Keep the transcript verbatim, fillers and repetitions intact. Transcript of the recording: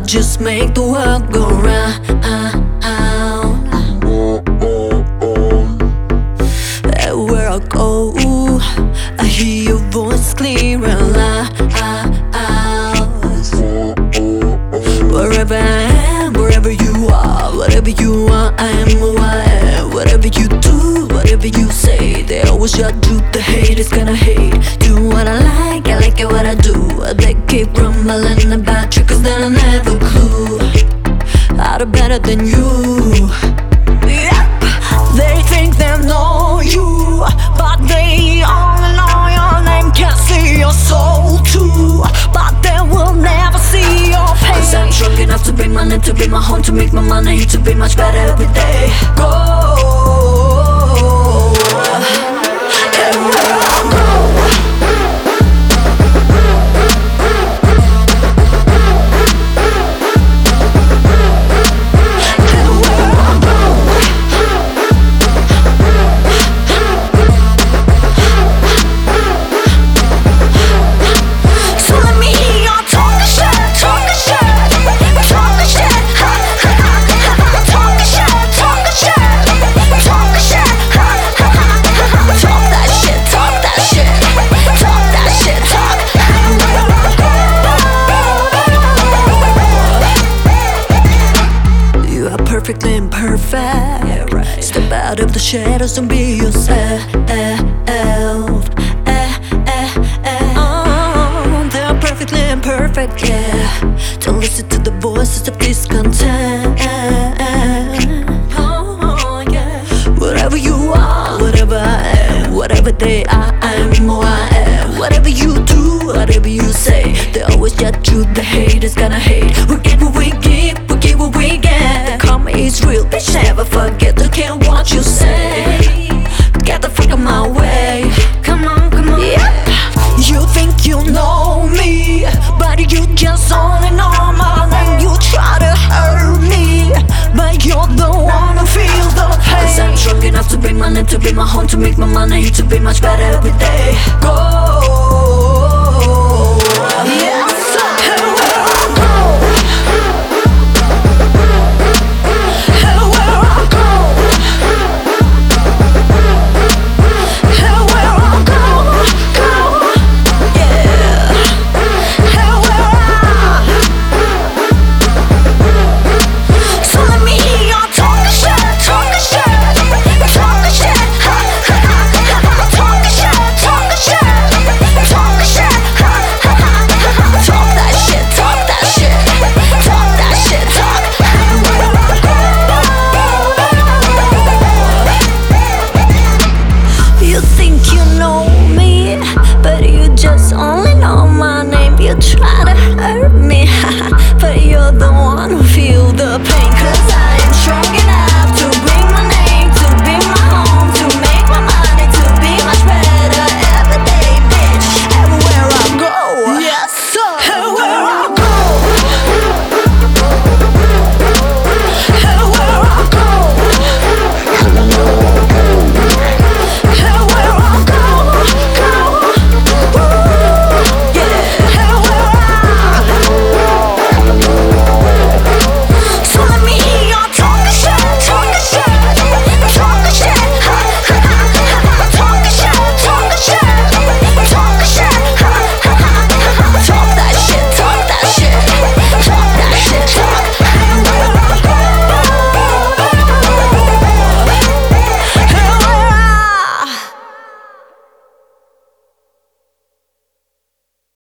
just make the world go round. Everywhere I go, I hear your voice clear and loud. Wherever I am, wherever you are, whatever you are, I am who I am. Whatever you do, whatever you say, they always judge you. The hate is gonna hate. Do what I like, I like it what I do. They keep rumbling about you, cause they'll never clue how to better than you. Yep. They think they know you, but they only know your name, can't see your soul too, but they will never see your pain. Cause I'm strong enough to bring my name, to be my home, to make my money, to be much better every day. Go. Perfectly imperfect, yeah, right. Step out of the shadows and be yourself. eh, eh, eh, eh. Oh, they're perfectly imperfect, yeah. Don't listen to the voices of discontent. Oh, yeah. Whatever you are, whatever I am, whatever they are, I am who I am. Whatever you do, whatever you say, they always judge you. The hate is gonna hate. We get what we give, we get what we get. It's real, bitch, never forget. Don't care what you say. Get the fuck out my way. Come on, come on. Yep. You think you know me, but you just only know my name. You try to hurt me, but you're the one who feels the pain. Cause I'm strong enough to bring my name, to be my home, to make my money, to be much better